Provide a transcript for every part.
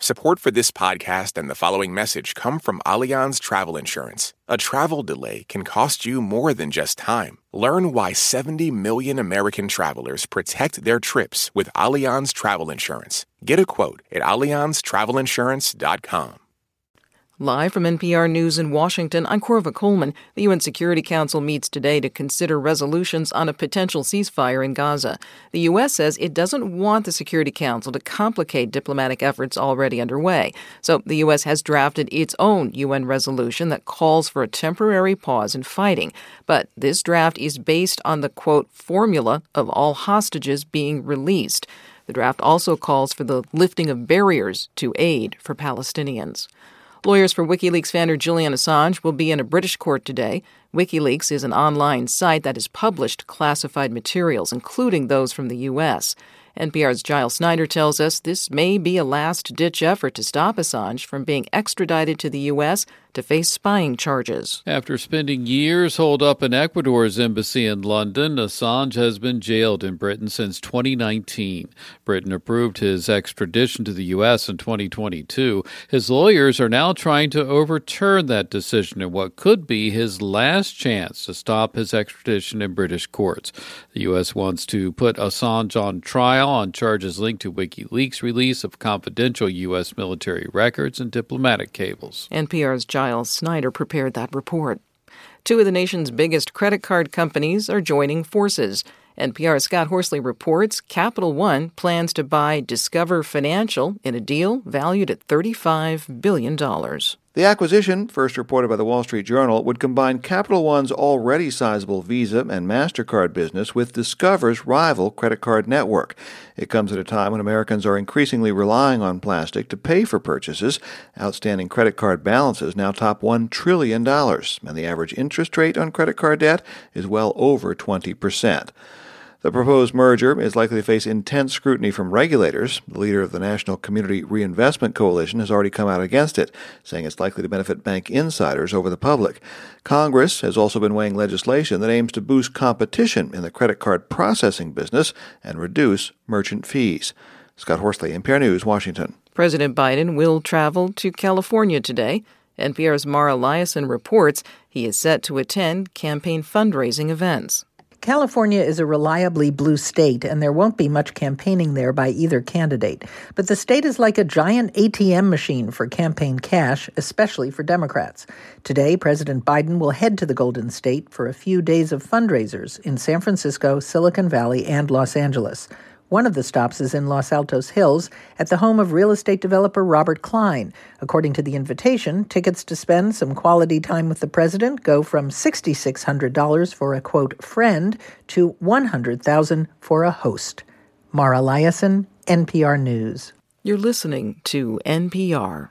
Support for this podcast and the following message come from Allianz Travel Insurance. A travel delay can cost you more than just time. Learn why 70 million American travelers protect their trips with Allianz Travel Insurance. Get a quote at allianztravelinsurance.com. Live from NPR News in Washington, I'm Corva Coleman. The UN Security Council meets today to consider resolutions on a potential ceasefire in Gaza. The U.S. says it doesn't want the Security Council to complicate diplomatic efforts already underway. So the U.S. has drafted its own UN resolution that calls for a temporary pause in fighting. But this draft is based on the, quote, formula of all hostages being released. The draft also calls for the lifting of barriers to aid for Palestinians. Lawyers for WikiLeaks founder Julian Assange will be in a British court today. WikiLeaks is an online site that has published classified materials, including those from the U.S. NPR's Giles Snyder tells us this may be a last-ditch effort to stop Assange from being extradited to the U.S. to face spying charges. After spending years holed up in Ecuador's embassy in London, Assange has been jailed in Britain since 2019. Britain approved his extradition to the U.S. in 2022. His lawyers are now trying to overturn that decision in what could be his last chance to stop his extradition in British courts. The U.S. wants to put Assange on trial on charges linked to WikiLeaks' release of confidential U.S. military records and diplomatic cables. NPR's Giles Snyder prepared that report. Two of the nation's biggest credit card companies are joining forces. NPR's Scott Horsley reports Capital One plans to buy Discover Financial in a deal valued at $35 billion. The acquisition, first reported by the Wall Street Journal, would combine Capital One's already sizable Visa and MasterCard business with Discover's rival credit card network. It comes at a time when Americans are increasingly relying on plastic to pay for purchases. Outstanding credit card balances now top $1 trillion, and the average interest rate on credit card debt is well over 20%. The proposed merger is likely to face intense scrutiny from regulators. The leader of the National Community Reinvestment Coalition has already come out against it, saying it's likely to benefit bank insiders over the public. Congress has also been weighing legislation that aims to boost competition in the credit card processing business and reduce merchant fees. Scott Horsley, NPR News, Washington. President Biden will travel to California today. NPR's Mara Liasson reports he is set to attend campaign fundraising events. California is a reliably blue state, and there won't be much campaigning there by either candidate. But the state is like a giant ATM machine for campaign cash, especially for Democrats. Today, President Biden will head to the Golden State for a few days of fundraisers in San Francisco, Silicon Valley, and Los Angeles. One of the stops is in Los Altos Hills at the home of real estate developer Robert Klein. According to the invitation, tickets to spend some quality time with the president go from $6,600 for a, quote, friend to $100,000 for a host. Mara Liasson, NPR News. You're listening to NPR.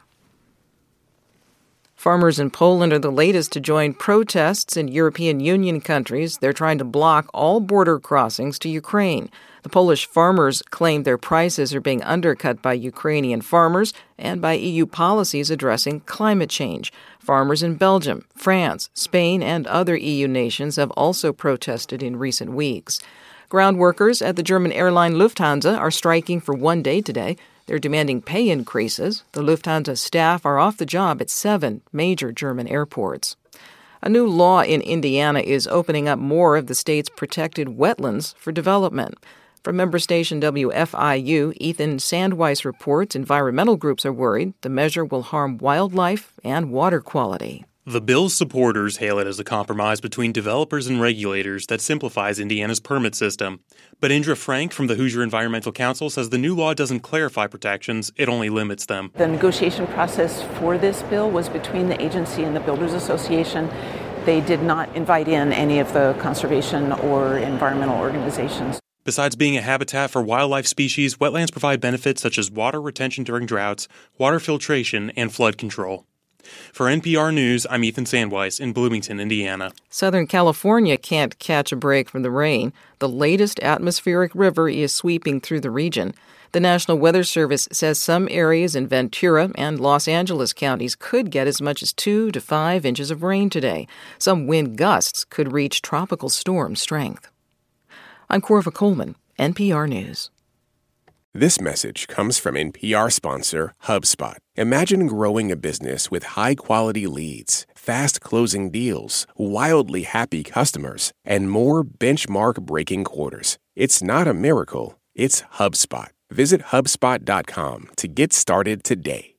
Farmers in Poland are the latest to join protests in European Union countries. They're trying to block all border crossings to Ukraine. The Polish farmers claim their prices are being undercut by Ukrainian farmers and by EU policies addressing climate change. Farmers in Belgium, France, Spain, and other EU nations have also protested in recent weeks. Ground workers at the German airline Lufthansa are striking for one day today. They're demanding pay increases. The Lufthansa staff are off the job at 7 major German airports. A new law in Indiana is opening up more of the state's protected wetlands for development. From member station WFIU, Ethan Sandweiss reports environmental groups are worried the measure will harm wildlife and water quality. The bill's supporters hail it as a compromise between developers and regulators that simplifies Indiana's permit system. But Indra Frank from the Hoosier Environmental Council says the new law doesn't clarify protections, it only limits them. The negotiation process for this bill was between the agency and the Builders Association. They did not invite in any of the conservation or environmental organizations. Besides being a habitat for wildlife species, wetlands provide benefits such as water retention during droughts, water filtration, and flood control. For NPR News, I'm Ethan Sandweiss in Bloomington, Indiana. Southern California can't catch a break from the rain. The latest atmospheric river is sweeping through the region. The National Weather Service says some areas in Ventura and Los Angeles counties could get as much as 2 to 5 inches of rain today. Some wind gusts could reach tropical storm strength. I'm Corva Coleman, NPR News. This message comes from NPR sponsor HubSpot. Imagine growing a business with high-quality leads, fast-closing deals, wildly happy customers, and more benchmark-breaking quarters. It's not a miracle, it's HubSpot. Visit HubSpot.com to get started today.